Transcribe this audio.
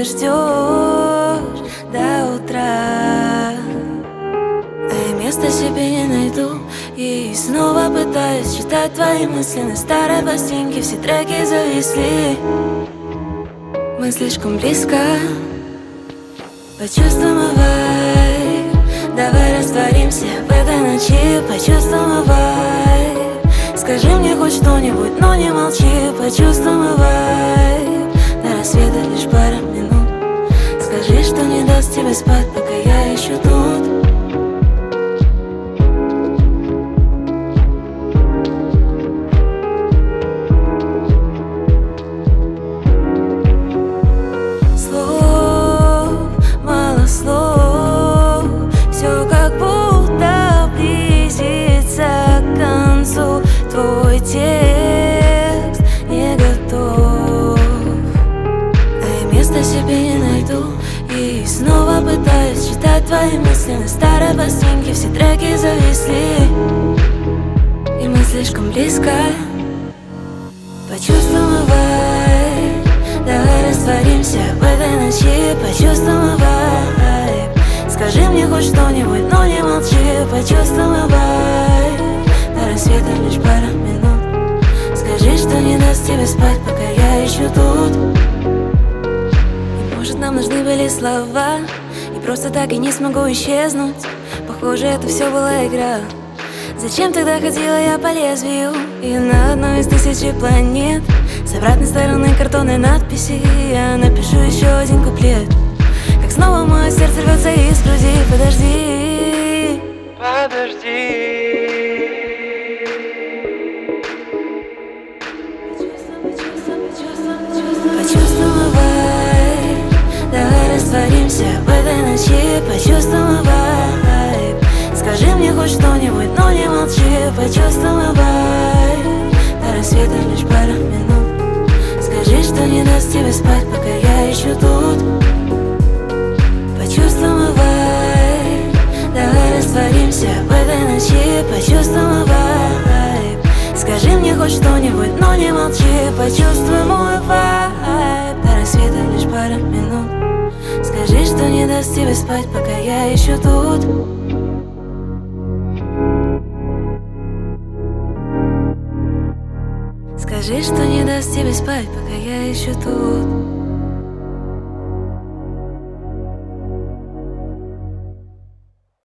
ждешь до утра. А я места себе не найду и снова пытаюсь читать твои мысли на старой пластинке. Все треки зависли, мы слишком близко. Почувствуем вайб, давай растворимся в этой ночи. Почувствуем вайб, скажи мне хоть что-нибудь, но не молчи. Почувствуем вайб, до рассвета лишь пара минут. Скажи, что не даст тебе спать, пока я еще тут. Твой текст не готов, а я места себе не найду и снова пытаюсь читать твои мысли на старой пластинке. Все треки зависли, и мы слишком близко. Почувствуем вайб, давай растворимся в этой ночи. Почувствуем вайб, скажи мне хоть что-нибудь, но не молчи. Почувствуем вайб, до рассвета лишь пара минут. Скажи, что не даст тебе спать, пока я еще тут. И может нам нужны были слова, и просто так и не смогу исчезнуть. Похоже, это все была игра. Зачем тогда ходила я по лезвию и на одной из тысячи планет? С обратной стороны картонной надписи я напишу еще один куплет. Как снова мое сердце рвется из груди. Подожди, подожди. Почувствуем вайб, давай растворимся в этой ночи. Почувствуем вайб, скажи мне хоть что-нибудь, но не молчи. Почувствуем вайб, до рассвета лишь пара минут. Скажи, что не даст тебе спать, пока я еще тут. Почувствуем вайб, давай растворимся в этой ночи. Почувствуем вайб, скажи мне хоть что-нибудь, но не молчи. Почувствуй мой вайб, до рассвета лишь пара минут. Скажи, что не даст тебе спать, пока я еще тут. Скажи, что не даст тебе спать, пока я еще тут.